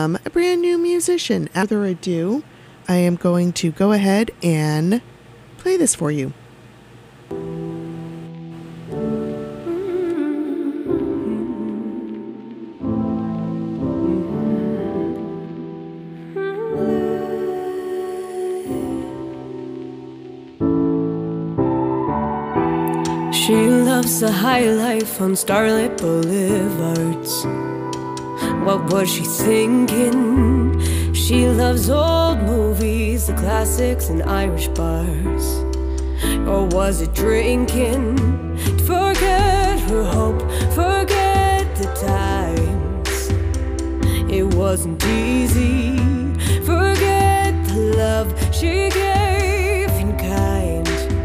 from a brand new musician. Without further ado, I am going to go ahead and play this for you. She loves the high life on starlit boulevards. What was she thinking? She loves old movies, the classics and Irish bars. Or was it drinking? Forget her hope, forget the times. It wasn't easy. Forget the love she gave in kind.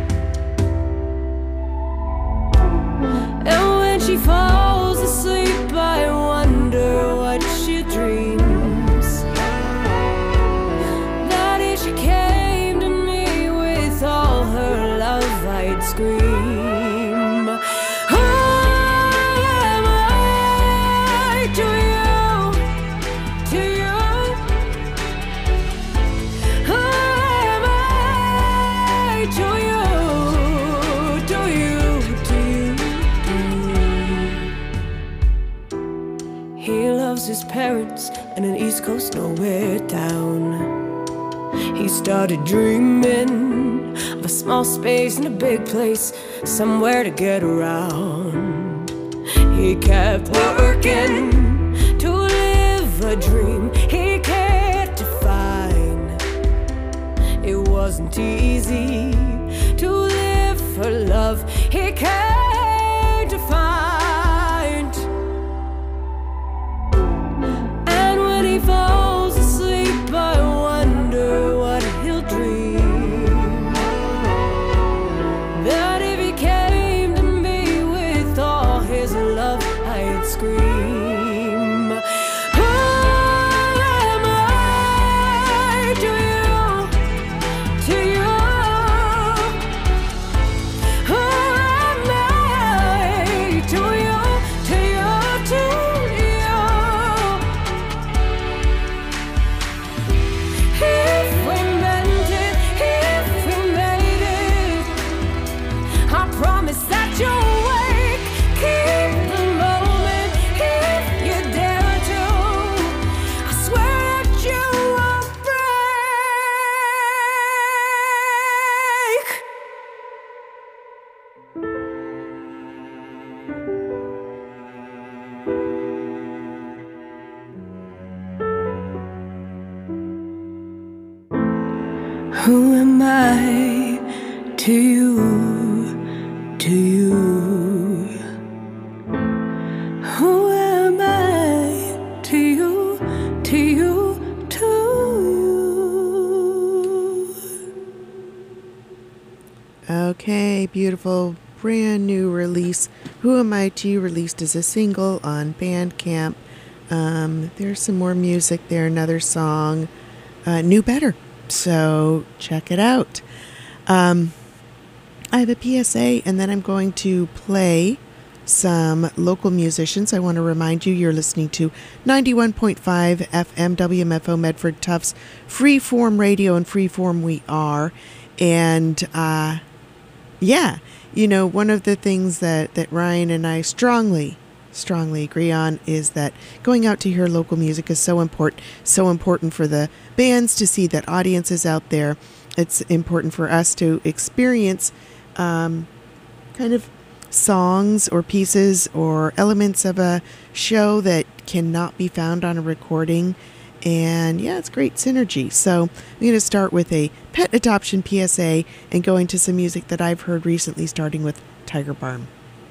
And when she falls asleep, I wonder what she dreams. That if she came to me with all her love, I'd scream. Who am I to you, to you? Who am I to you, to you, to you? He loves his parents and an East Coast nowhere town. He started dreaming of a small space in a big place, somewhere to get around. He kept working to live a dream he can't define. It wasn't easy to live for love he can't find. And when he falls asleep, I wonder what he'll dream. That if he came to me with all his love, I'd scream. Who am I to you, to you? Who am I to you, to you, to you? If we meant it, if we made it, I promise that you'll wake. Keep the moment if you dare to. I swear that you won't break. Who am I to you, to you? Who am I to you, to you, to you? Okay, beautiful, brand new release. Who Am I to You, released as a single on Bandcamp. There's some more music there, another song, Knew Better. So check it out. I have a PSA, and then I'm going to play some local musicians. I want to remind you, you're listening to 91.5 FM WMFO Medford Tufts, Freeform Radio, and Freeform we are. And yeah, you know, one of the things that Ryan and I strongly agree on is that going out to hear local music is so important for the bands to see that audiences out there. It's important for us to experience kind of songs or pieces or elements of a show that cannot be found on a recording. And yeah, it's great synergy. So I'm going to start with a pet adoption PSA and go into some music that I've heard recently, starting with Tiger Balm.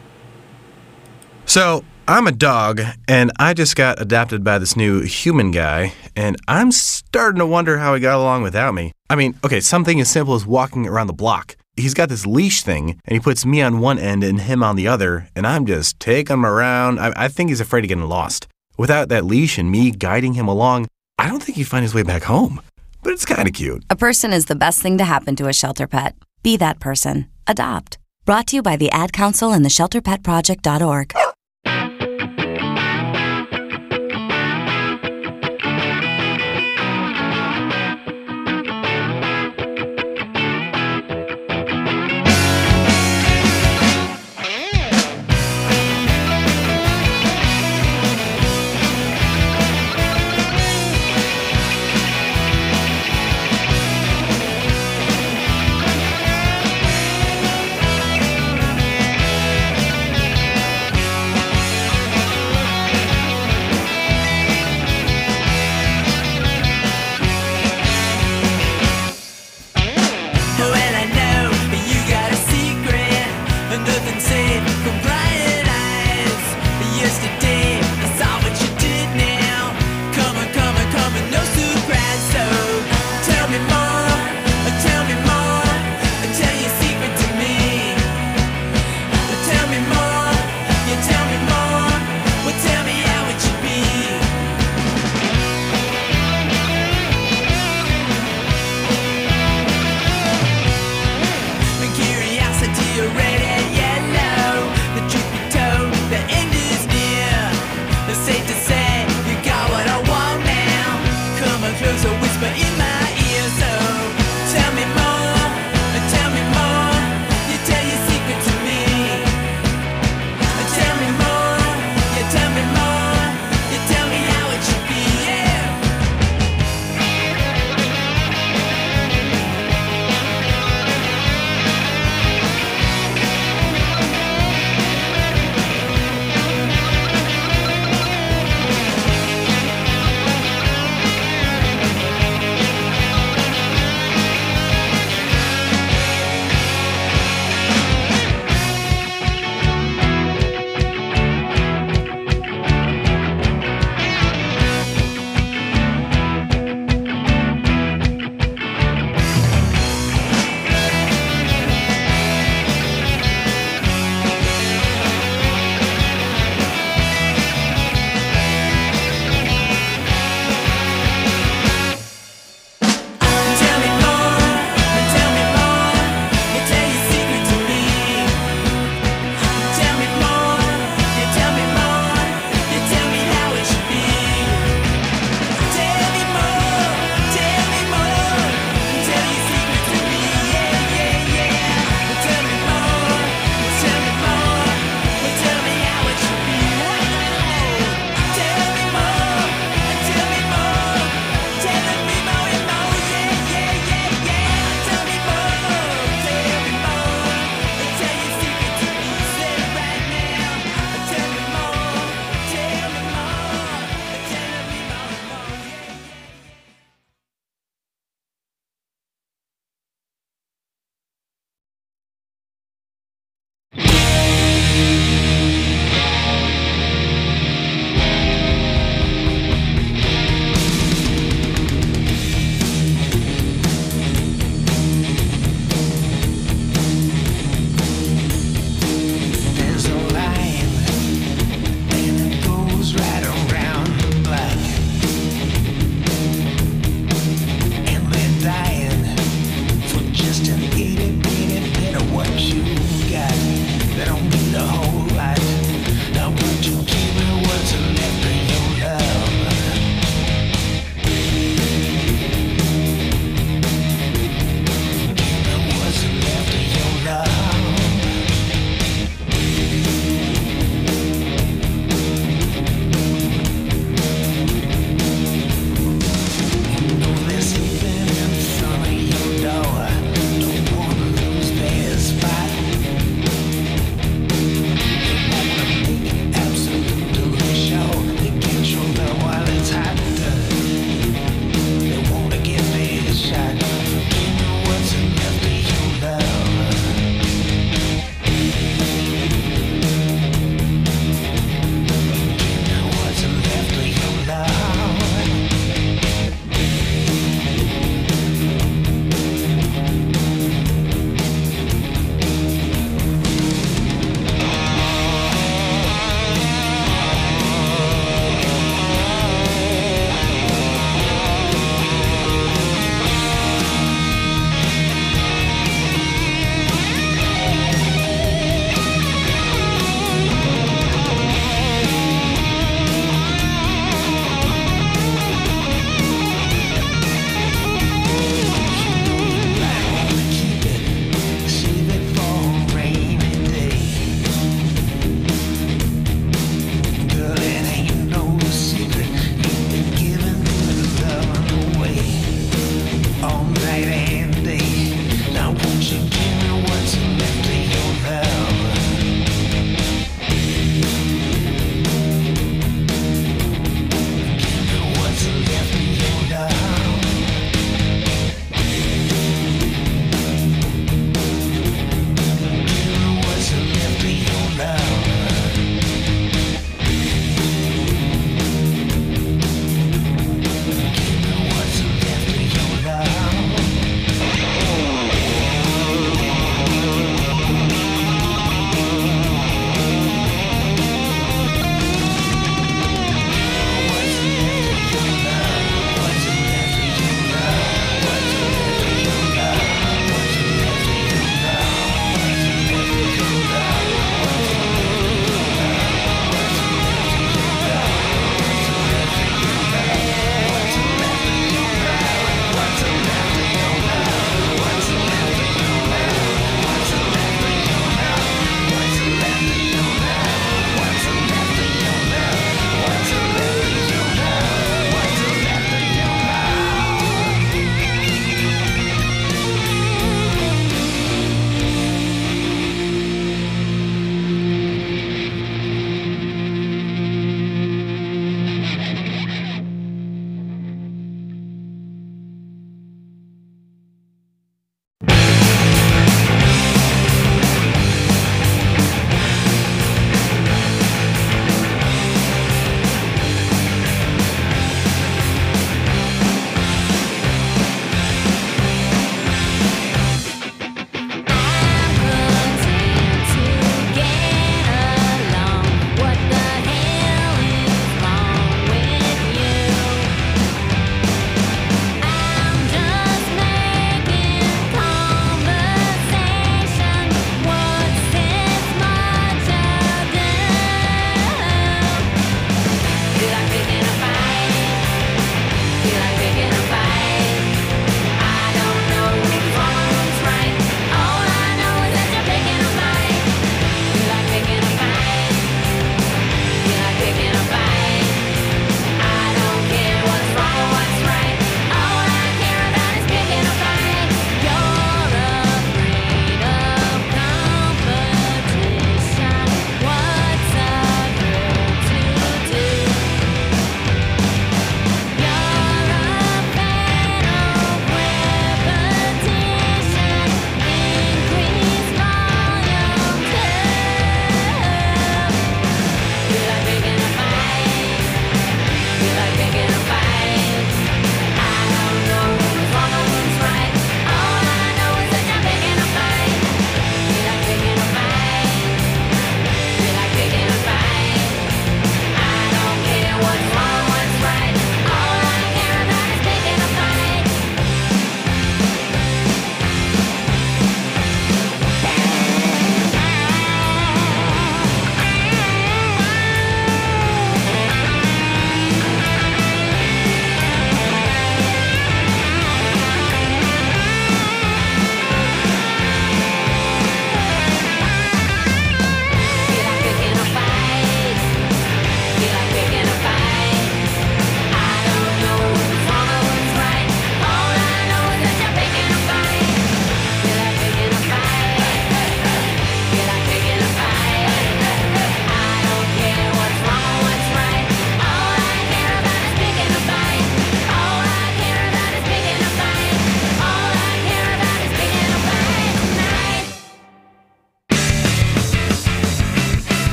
So, I'm a dog, and I just got adopted by this new human guy, and I'm starting to wonder how he got along without me. I mean, okay, something as simple as walking around the block. He's got this leash thing, and he puts me on one end and him on the other, and I'm just taking him around. I think he's afraid of getting lost. Without that leash and me guiding him along, I don't think he'd find his way back home. But it's kind of cute. A person is the best thing to happen to a shelter pet. Be that person. Adopt. Brought to you by the Ad Council and the ShelterPetProject.org.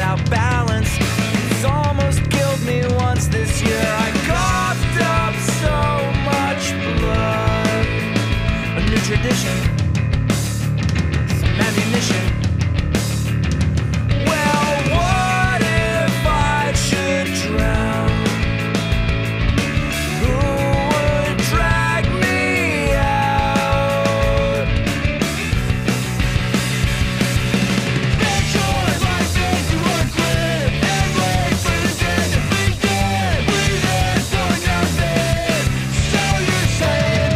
without balance. It's almost killed me once this year. I coughed up so much blood. A new tradition, some ammunition. Well, what if I should drown? Who would drag me out? Make choice like this, you wanna quit and wait for the day to begin. Breathe in, going down there. So you're saying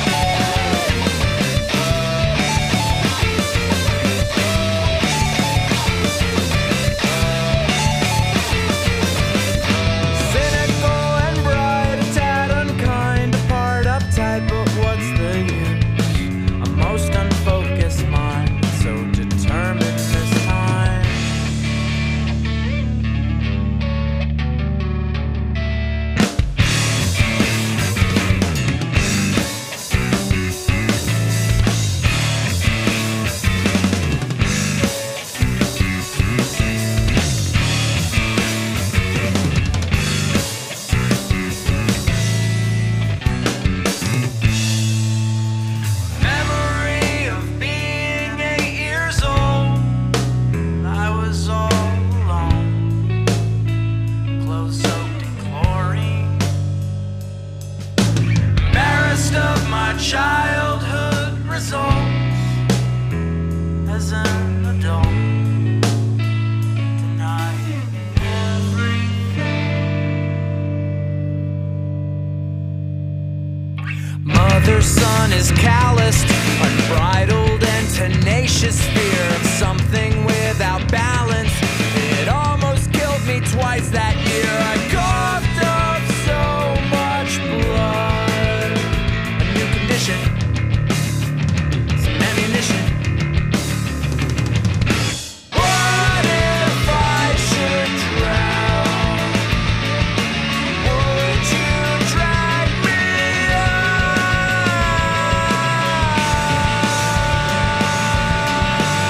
cynical and bright, a tad unkind, a part uptight, but what's the use? A most unfocused mind, so determined this time. Memory of being 8 years old. I was all alone, clothes soaked in chlorine. Embarrassed of my childhood results as an adult. Denying everything. Mother son is calloused, unbridled and tenacious fear of something without balance. It almost killed me twice that year. I coughed up so much blood. A new condition, some ammunition. What if I should drown? Would you drag me out?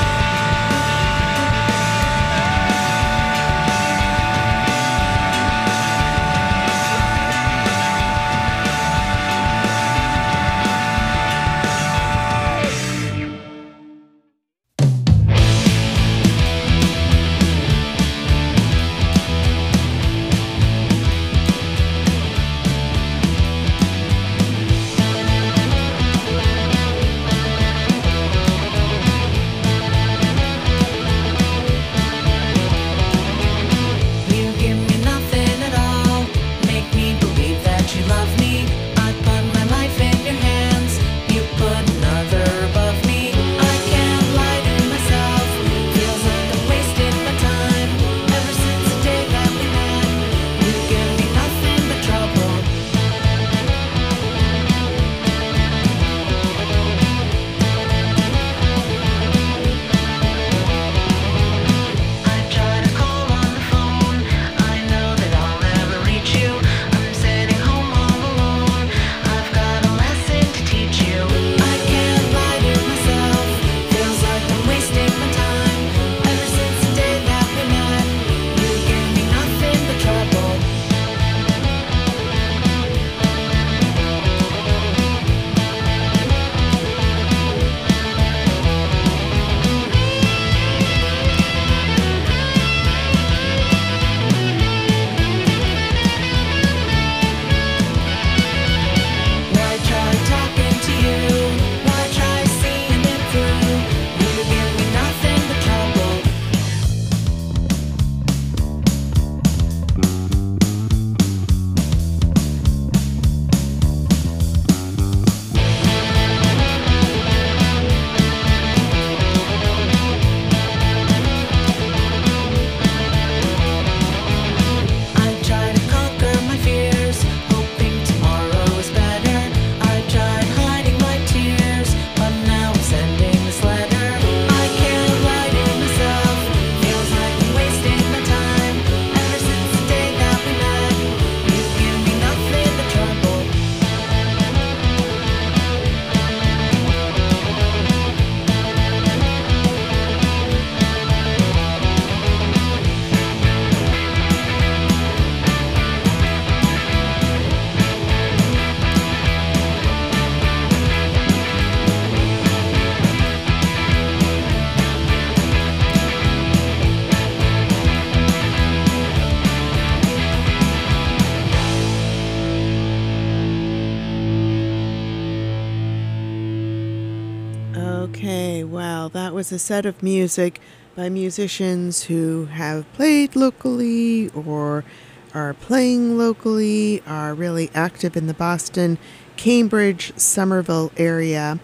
was a set of music by musicians who have played locally or are playing locally, are really active in the Boston, Cambridge, Somerville area.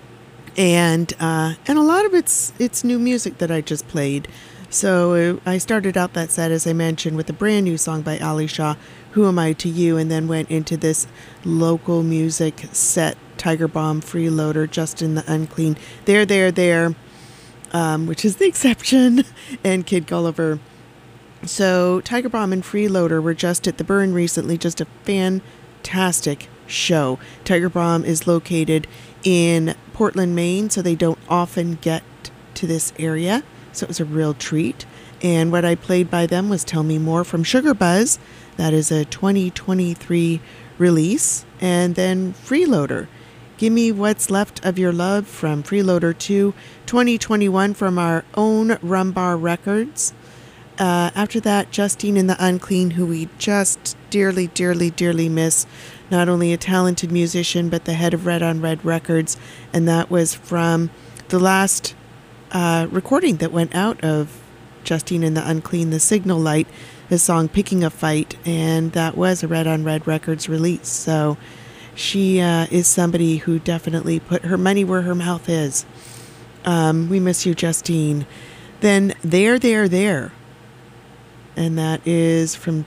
And a lot of it's new music that I just played. So I started out that set, as I mentioned, with a brand new song by Ali Shah, Who Am I to You, and then went into this local music set, Tiger Bomb, Freeloader, Justin the Unclean, There, which is the exception, and Kid Gulliver. So Tiger Bomb and Freeloader were just at the Burn recently, just a fantastic show. Tiger Bomb is located in Portland, Maine, so they don't often get to this area. So it was a real treat. And what I played by them was Tell Me More from Sugar Buzz. That is a 2023 release. And then Freeloader, Give Me What's Left of Your Love from Freeloader 2, 2021 from our own Rumbar Records. After that, Justine and the Unclean, who we just dearly, dearly, dearly miss. Not only a talented musician, but the head of Red on Red Records. And that was from the last recording that went out of Justine and the Unclean, The Signal Light, the song Picking a Fight. And that was a Red on Red Records release. So she is somebody who definitely put her money where her mouth is. We miss you, Justine. Then There. And that is from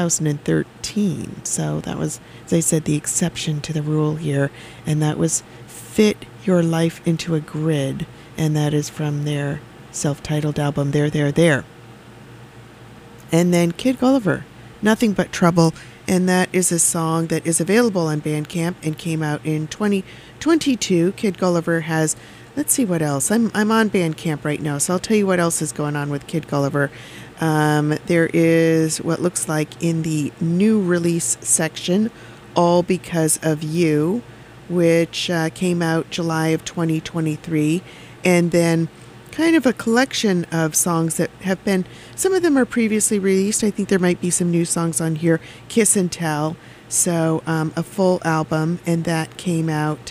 2013. So that was, as I said, the exception to the rule here. And that was Fit Your Life into a Grid. And that is from their self-titled album, There. And then Kid Gulliver, Nothing But Trouble. And that is a song that is available on Bandcamp and came out in 2022. Kid Gulliver has, let's see what else. I'm on Bandcamp right now, so I'll tell you what else is going on with Kid Gulliver. There is what looks like in the new release section, All Because of You, which came out July of 2023. And then kind of a collection of songs that have been, some of them are previously released. I think there might be some new songs on here, Kiss and Tell. So a full album, and that came out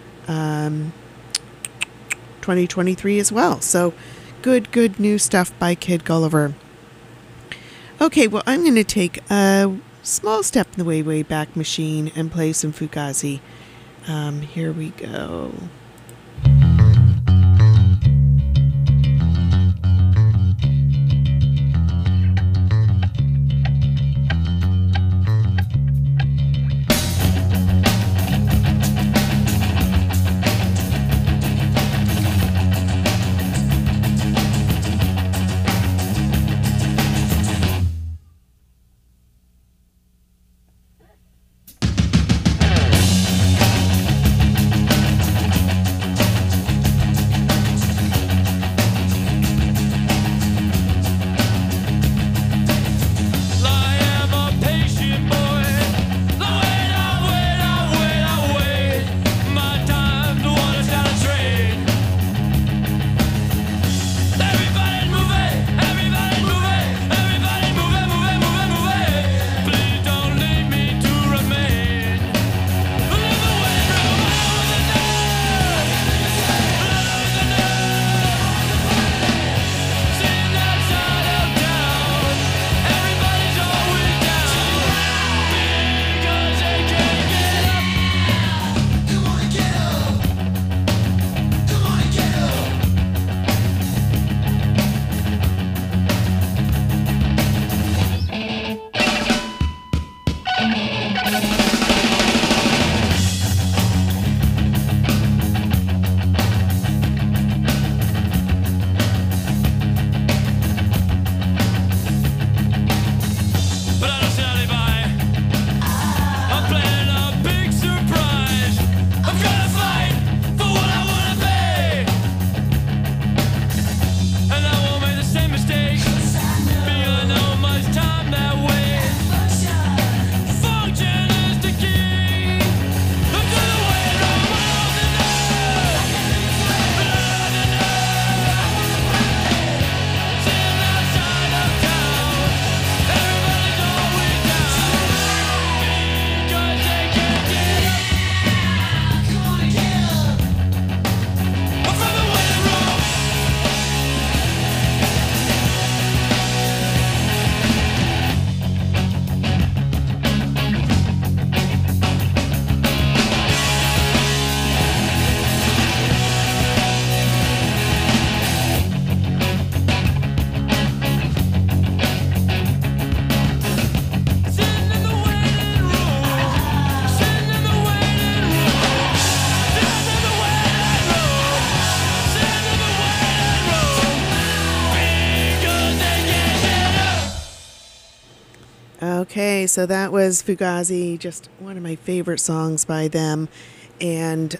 2023 as well. So good new stuff by Kid Gulliver. Okay, well, I'm going to take a small step in the way back machine and play some Fugazi. Here we go. Okay, so that was Fugazi, just one of my favorite songs by them. And,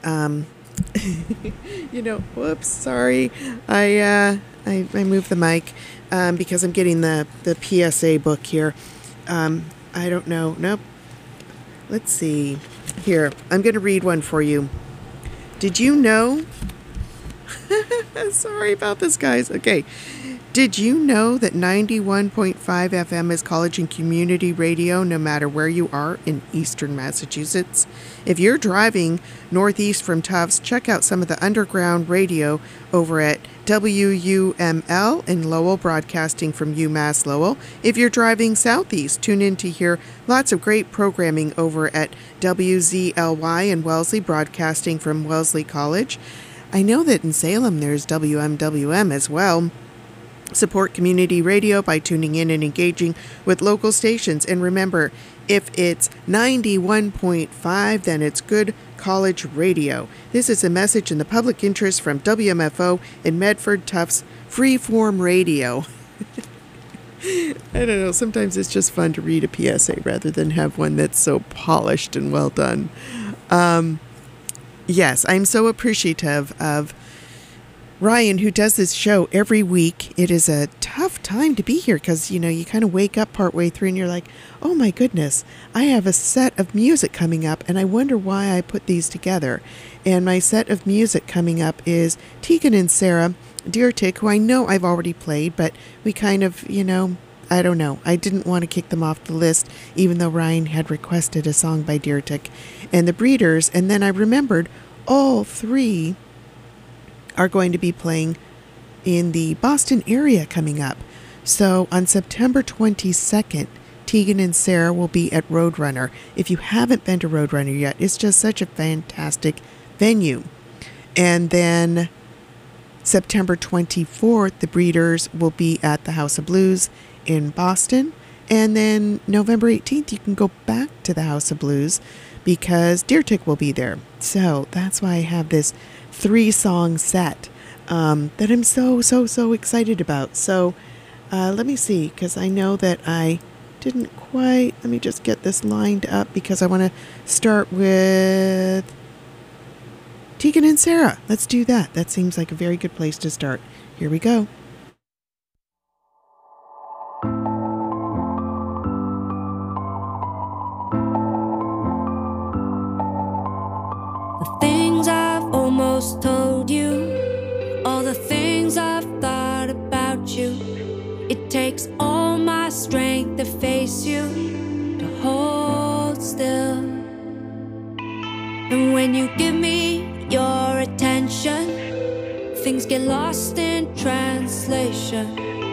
whoops, sorry. I moved the mic because I'm getting the PSA book here. I don't know. Nope. Let's see. Here, I'm going to read one for you. Did you know? Sorry about this, guys. Okay. Did you know that 91.5 FM is college and community radio no matter where you are in eastern Massachusetts? If you're driving northeast from Tufts, check out some of the underground radio over at WUML in Lowell, broadcasting from UMass Lowell. If you're driving southeast, tune in to hear lots of great programming over at WZLY in Wellesley, broadcasting from Wellesley College. I know that in Salem there's WMWM as well. Support community radio by tuning in and engaging with local stations. And remember, if it's 91.5, then it's good college radio. This is a message in the public interest from WMFO in Medford Tufts Freeform Radio. I don't know, sometimes it's just fun to read a PSA rather than have one that's so polished and well done. Yes, I'm so appreciative of Ryan, who does this show every week. It is a tough time to be here because, you kind of wake up partway through and you're like, oh my goodness, I have a set of music coming up and I wonder why I put these together. And my set of music coming up is Tegan and Sarah Deertick, who I know I've already played, but we kind of, I don't know. I didn't want to kick them off the list, even though Ryan had requested a song by Deertick and the Breeders. And then I remembered all three are going to be playing in the Boston area coming up. So on September 22nd, Tegan and Sarah will be at Roadrunner. If you haven't been to Roadrunner yet, it's just such a fantastic venue. And then September 24th, the Breeders will be at the House of Blues in Boston. And then November 18th, you can go back to the House of Blues because Deertick will be there. So that's why I have this 3-song set that I'm so excited about. So let me see, because I know that I didn't quite, let me just get this lined up because I want to start with Tegan and Sarah. Let's do that. That seems like a very good place to start. Here we go. The things I've almost told you, all the things I've thought about you. It takes all my strength to face you, to hold still. And when you give me your attention, things get lost in translation.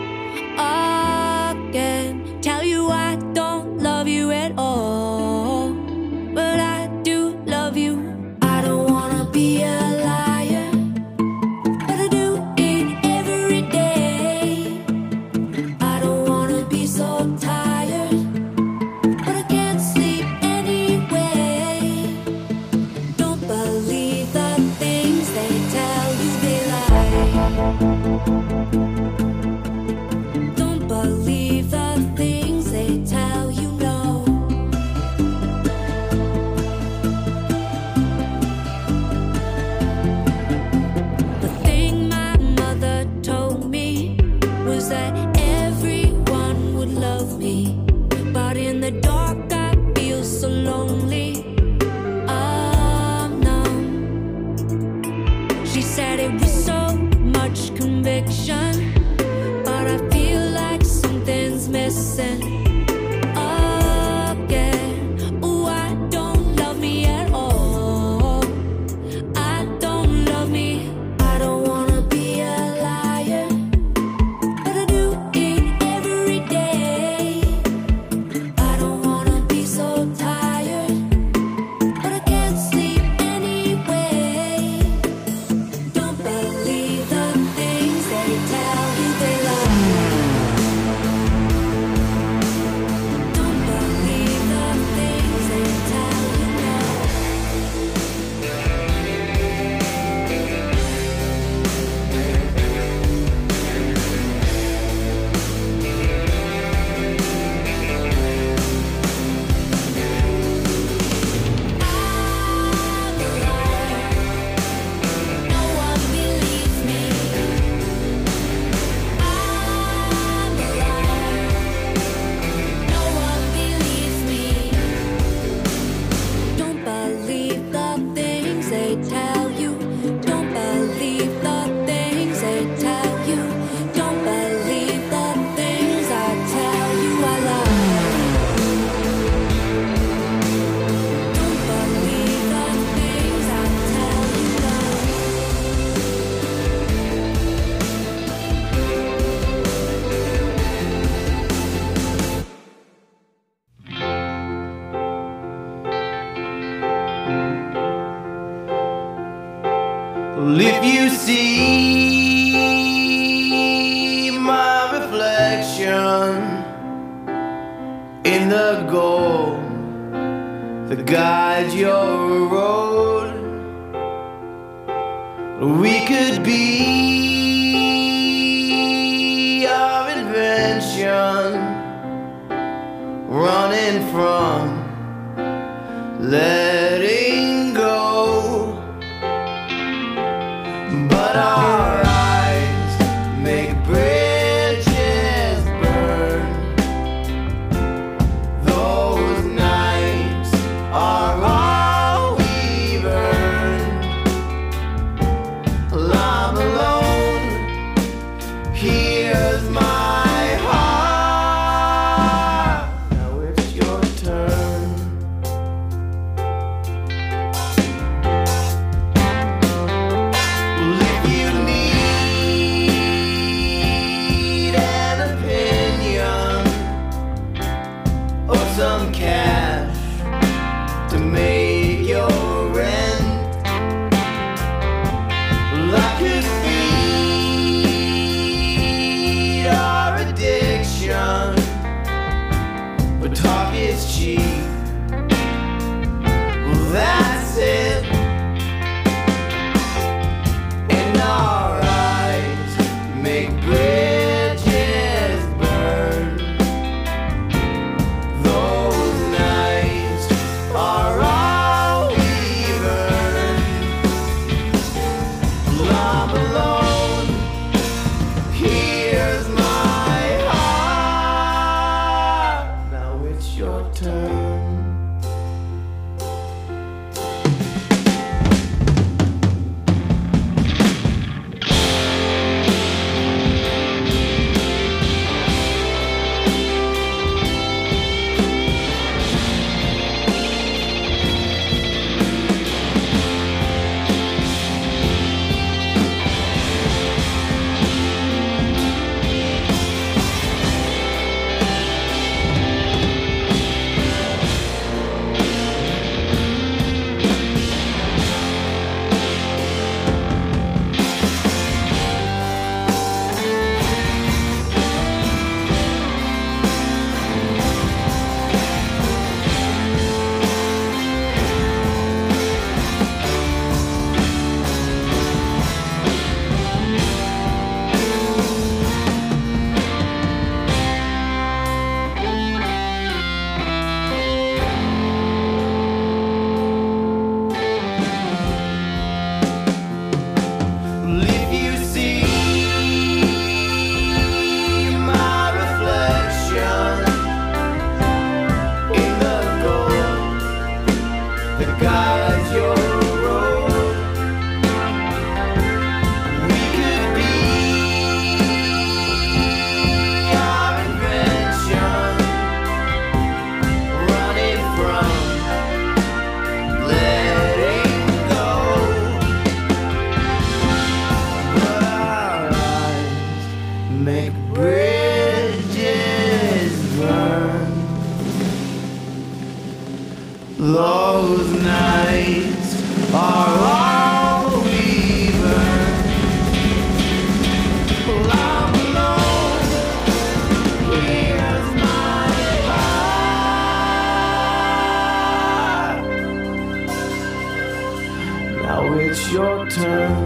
Again, tell you I don't love you at all, but I do love you. I don't wanna be a liar, but I do it every day. I don't wanna be so tired, but I can't sleep anyway. Don't believe the things they tell you, they lie. Well, if you see my reflection in the gold that guides your road, we could be our invention, running from letting go. But our eyes make bridges burn. Those nights are all we've earned. Well, I'm alone. Here's my heart. Now it's your turn. Well, if you need an opinion or some cash to make your rent, well, I could feed our addiction, but talk is cheap. Well, that's it. And our eyes make bridges burn. Those nights are all we've earned. Well, I'm alone. Here's my heart. Now it's your turn. Well, if you see my reflection in the gold that guides your road, we could be our invention, running from letting go. But our eyes make bridges burn. Those nights are all we've earned. Well, I'm alone. Here's my heart. Now it's your turn.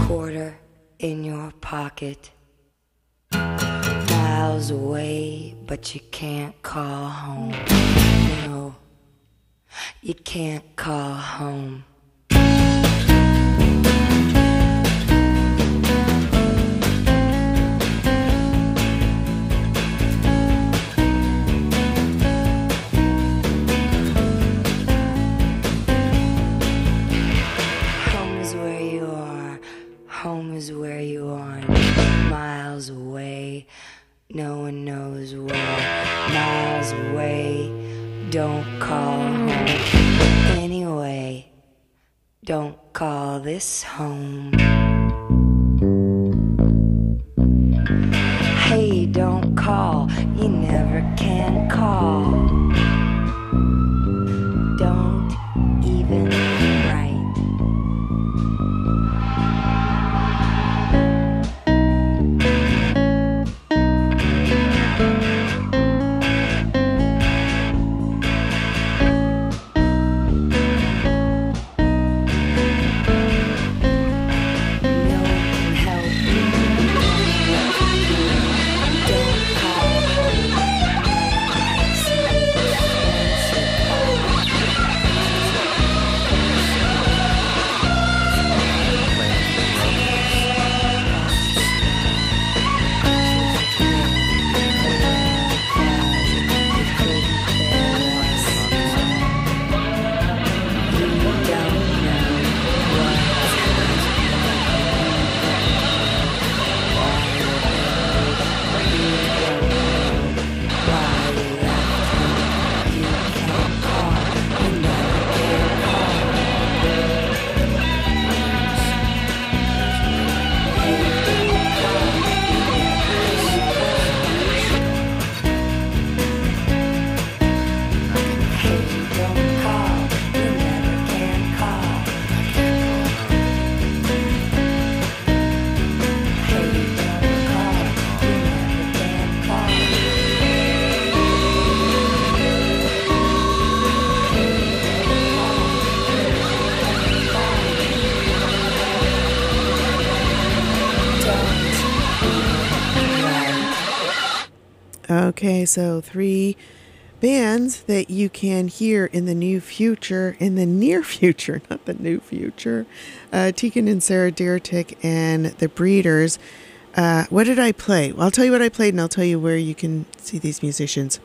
quarter in your pocket. Miles away, but you can't call home. No, you can't call home. Home is where you are, miles away. No one knows where, miles away. Don't call home. Anyway, don't call this home. Hey, don't call, you never can call. Don't even write. Okay, so 3 bands that you can hear in the near future, not the new future. Tegan and Sara Deertick and the Breeders. What did I play? Well, I'll tell you what I played and I'll tell you where you can see these musicians.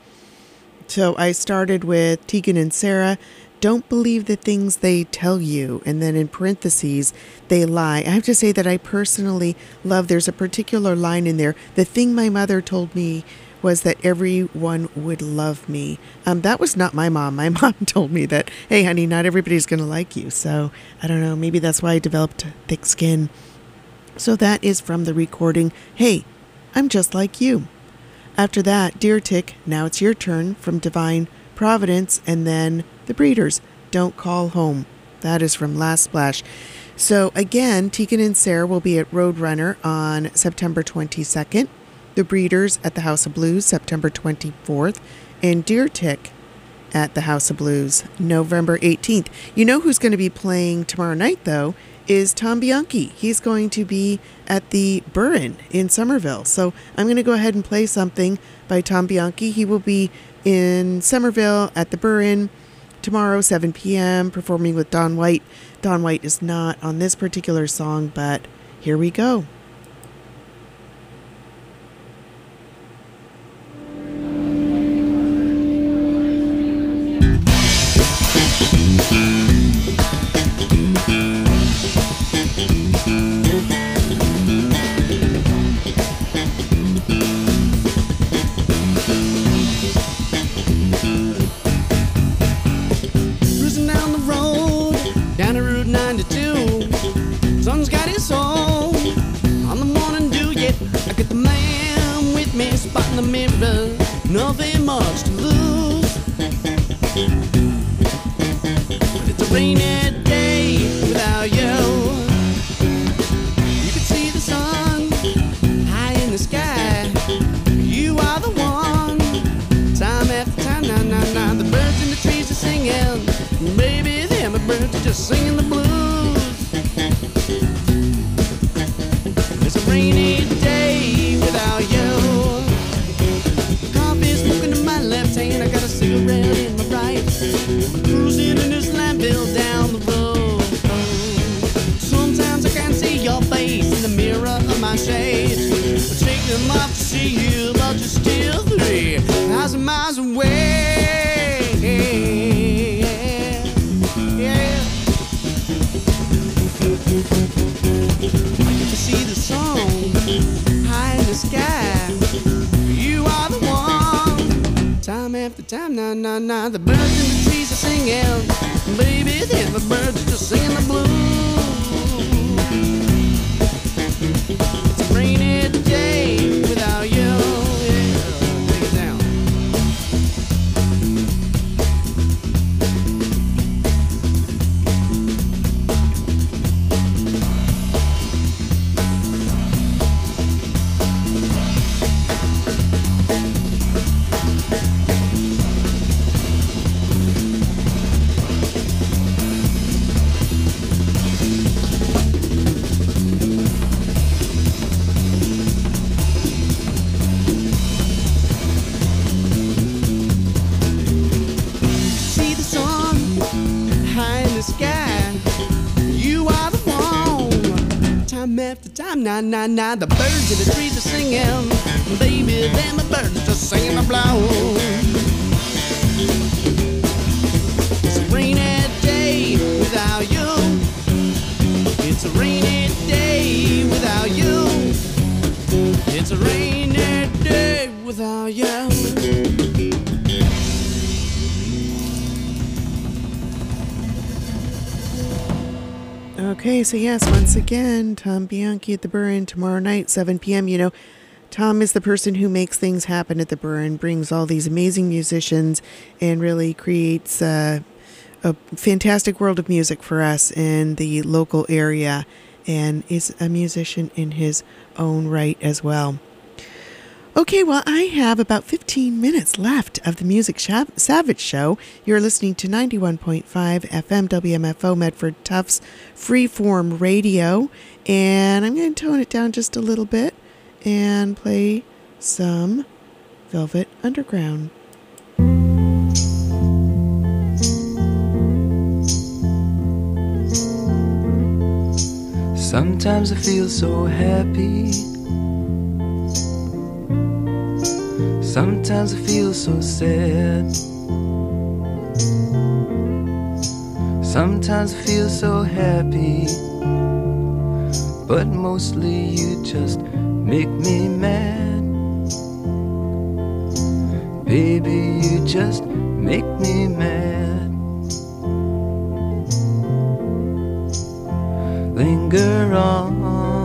So I started with Tegan and Sara, Don't Believe the Things They Tell You, and then in parentheses, They Lie. I have to say that I personally love, there's a particular line in there, the thing my mother told me was that everyone would love me. That was not my mom. My mom told me that, hey, honey, not everybody's going to like you. So I don't know, maybe that's why I developed thick skin. So that is from the recording, Hey, I'm Just Like You. After that, Deertick, Now It's Your Turn from Divine Providence, and then the Breeders, Don't Call Home. That is from Last Splash. So again, Tegan and Sara will be at Roadrunner on September 22nd. The Breeders at the House of Blues, September 24th, and Deertick at the House of Blues, November 18th. You know who's going to be playing tomorrow night, though, is Tom Bianchi. He's going to be at the Burren in Somerville. So I'm going to go ahead and play something by Tom Bianchi. He will be in Somerville at the Burren tomorrow, 7 p.m., performing with Don White. Don White is not on this particular song, but here we go. In the mirror, nothing much to lose. But it's a rainy day without you. You can see the sun high in the sky. You are the one. Time after time, now the birds in the trees are singing. Baby, them birds are just singing the blues. rainy day without you. Coffee smoking in my left hand, I got a cigarette in my right. Cruising in this landfill down the road. Sometimes I can't see your face in the mirror of my shades. I take them off to see you, but you're still 3,000 miles away. Yeah. I get to see the sun high in the sky. You are the one. Time after time, nah, nah, nah. The birds in the trees are singing. Baby, then the birds are just singing the blues. It's a rainy day without you. Yeah, take it down. See the sun high in the sky. You are the one. Time after time, nah, nah, nah. The birds in the trees are singing. Baby, them the birds are just singing the blues. It's a rainy day without you. It's a rainy day without you. It's a rainy day without you. Okay, so yes, once again, Tom Bianchi at the Burren tomorrow night, 7 p.m. You know, Tom is the person who makes things happen at the Burren, brings all these amazing musicians, and really creates a fantastic world of music for us in the local area, and is a musician in his own right as well. Okay, well, I have about 15 minutes left of the Music Savage Show. You're listening to 91.5 FM WMFO Medford Tufts Freeform Radio, and I'm going to tone it down just a little bit and play some Velvet Underground. Sometimes I feel so happy. Sometimes I feel so sad. Sometimes I feel so happy, but mostly you just make me mad. Baby, you just make me mad. Linger on,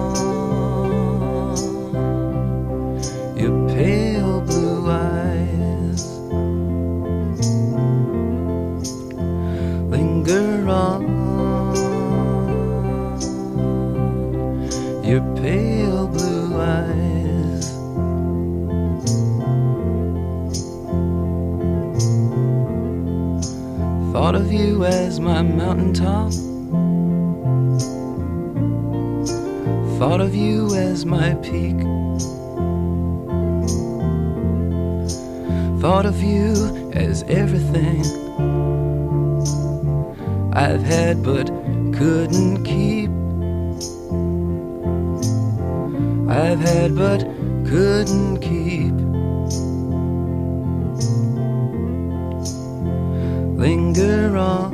your pale blue eyes. Linger on, your pale blue eyes. Thought of you as my mountaintop. Thought of you as my peak. Thought of you as everything I've had but couldn't keep. I've had but couldn't keep. Linger on,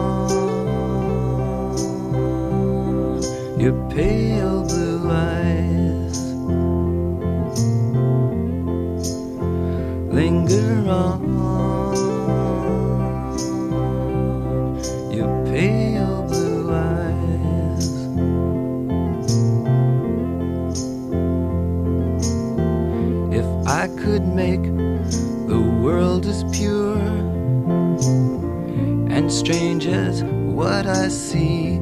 your pale blue eyes. Linger on, your pale blue eyes. If I could make the world as pure and strange as what I see,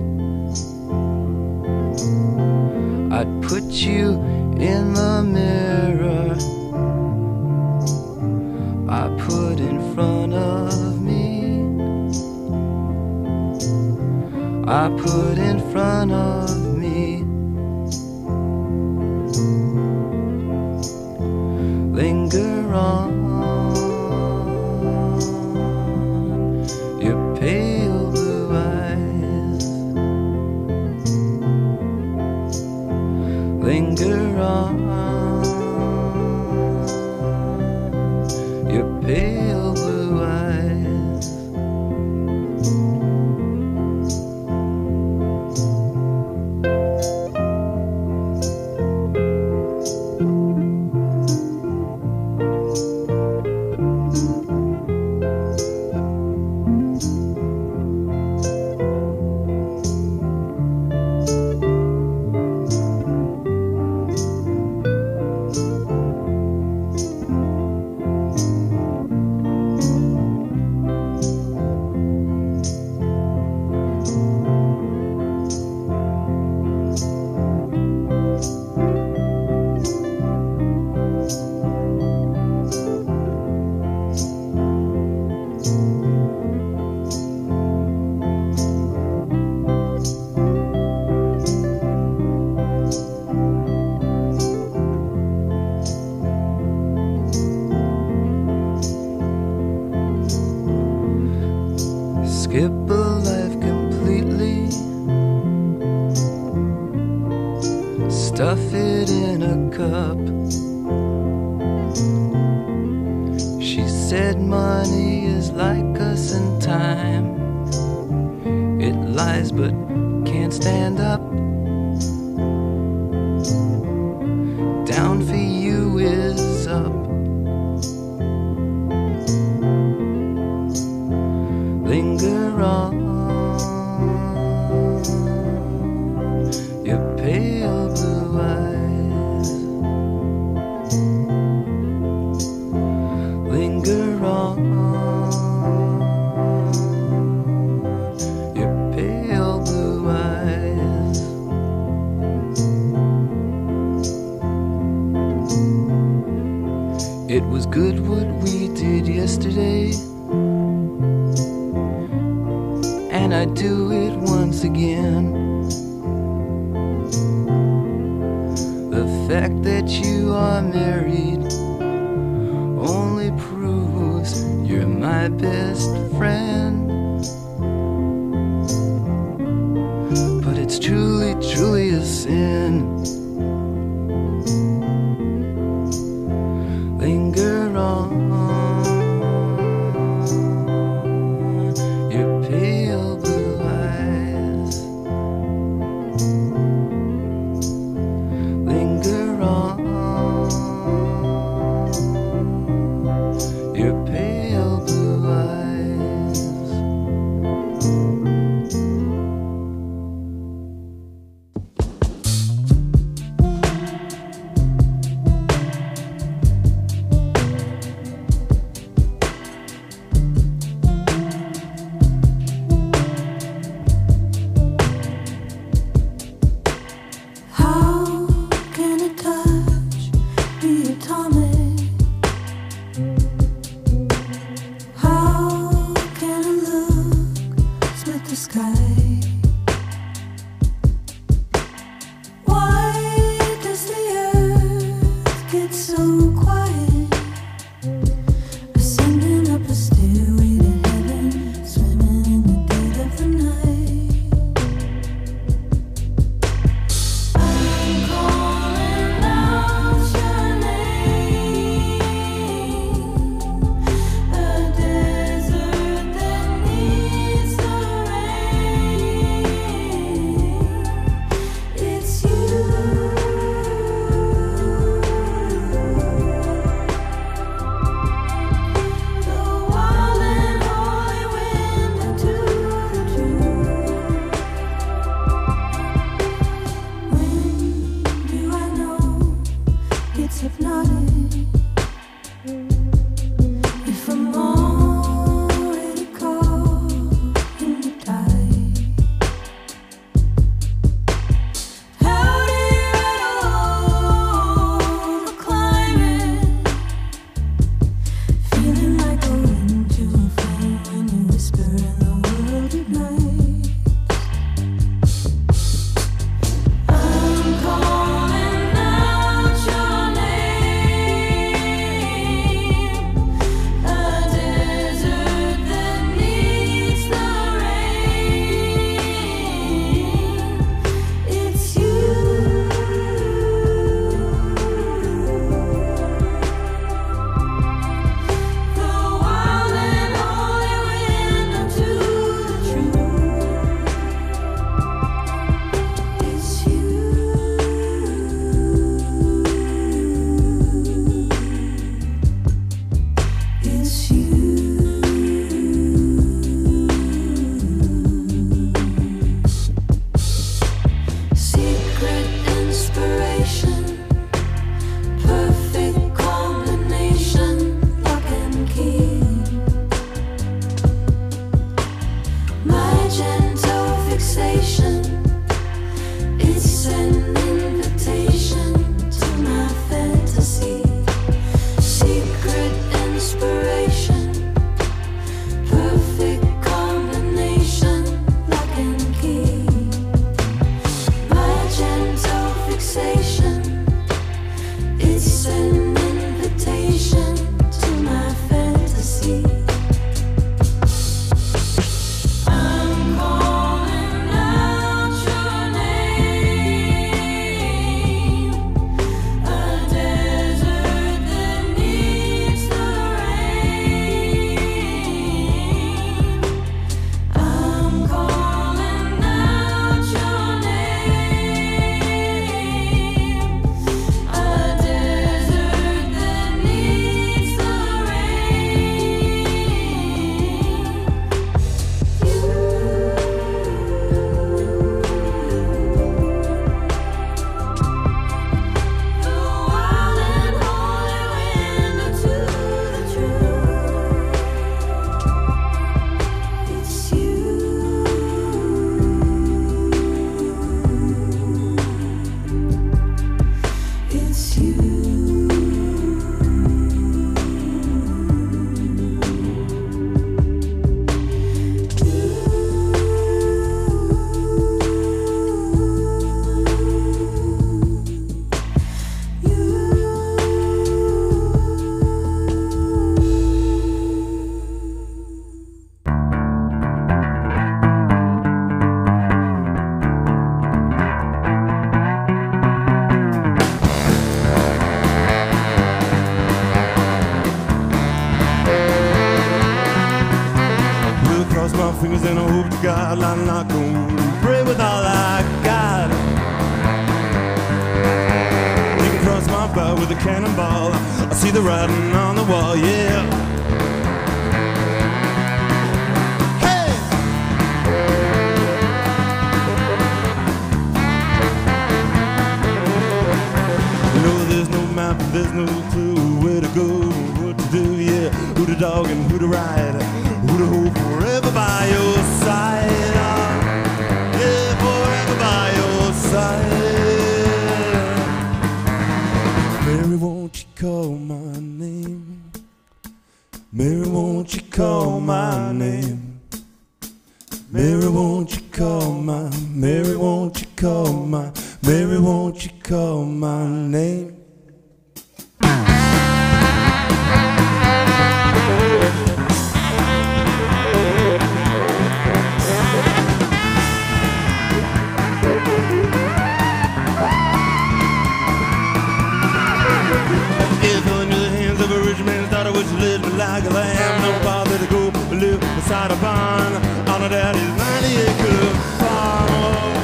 I'd put you in the mirror I put in front of me. I put in front of me. skip a life completely, stuff it in a cup. She said money is like us in time, it lies but can't stand up. Down for you is up. Linger on, your pale blue eyes. Linger on, your pale blue eyes. It was good what we did yesterday, and I'd do it once again. The fact that you are married only proves you're my best friend. But it's truly, truly a sin. Linger on, your pale blue eyes. Linger on, your pale blue eyes. How can a touch be atomic? How can a look split the sky? Why does the earth get so quiet? Ascending up a stairway to heaven, swimming in the dead of the night. I'm calling out your name, a desert that needs the rain. It's you. The wild and holy wind into the truth. When do I know it's hypnotic? If I'm already caught in the tide. Out here at all, climbing, feeling like a wind to a flame when you whisper and the world ignites. I'm calling out your name, a desert that needs the rain. It's you. The wild and holy wind unto the truth. It's you. It's you. Secret inspiration, perfect combination, lock and key. My gentle fixation, it's an invitation to my fantasy. Secret inspiration, perfect combination, lock and key. My gentle fixation, it's an invitation to my fantasy. fingers and I hope to God I'm not gonna pray with all I got. You can cross my bow with a cannonball. I see the writing on the wall, yeah. There's no clue where to go, what to do, yeah. Who to dog and who to ride, who to hold forever by your side, yeah, forever by your side. Mary, won't you call my name? Mary, won't you call my name? Mary, won't you call my, Mary, won't you call my, Mary, won't you call my name? Like a lamb, no bother to go live beside a barn on a daddy's 90-acre farm.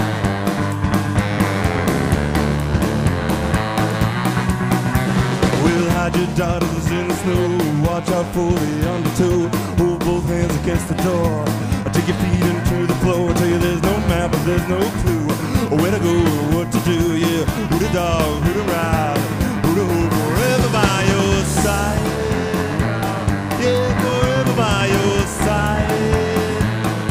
We'll hide your daughters in the snow, watch out for the undertow, hold both hands against the door, take your feet into the floor, tell you there's no map and there's no clue where to go, what to do, yeah. Who to dog, who to ride, who to hold forever by your side. Yeah, forever by your side.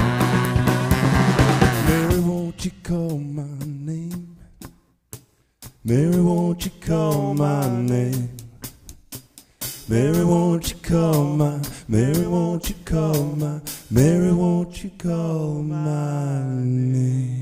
Mary, won't you call my name? Mary, won't you call my name? Mary, won't you call my, Mary, won't you call my, Mary, won't you call my name?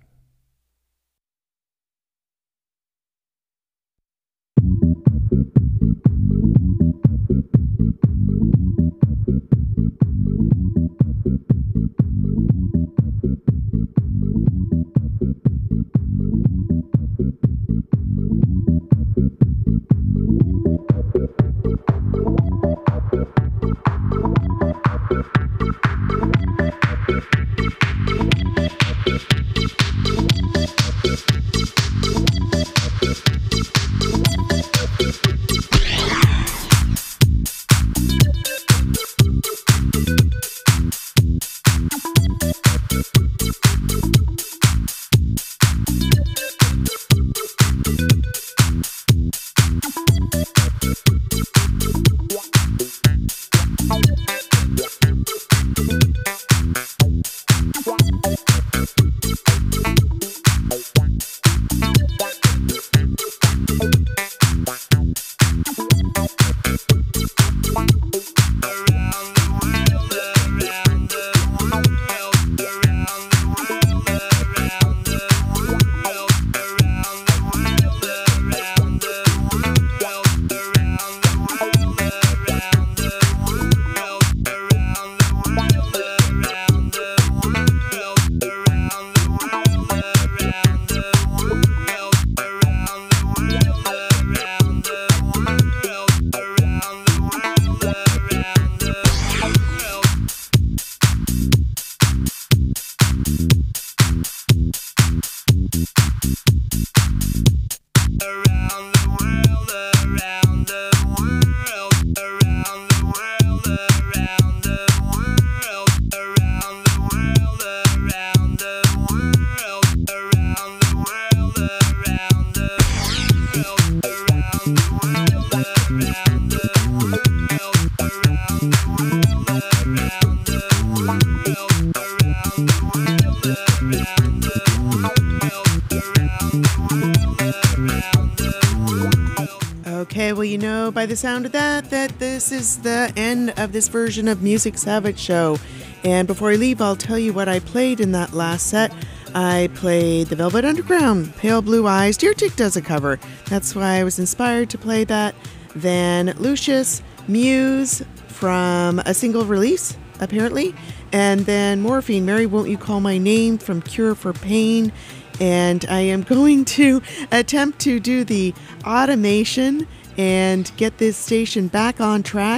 Okay, well, you know by the sound of that this is the end of this version of Music Savage Show. And before I leave, I'll tell you what I played in that last set. I played The Velvet Underground, Pale Blue Eyes. Dear Chick does a cover. That's why I was inspired to play that. Then Lucius, Muse from a single release, apparently. And then Morphine, Mary Won't You Call My Name from Cure for Pain. And I am going to attempt to do the automation and get this station back on track.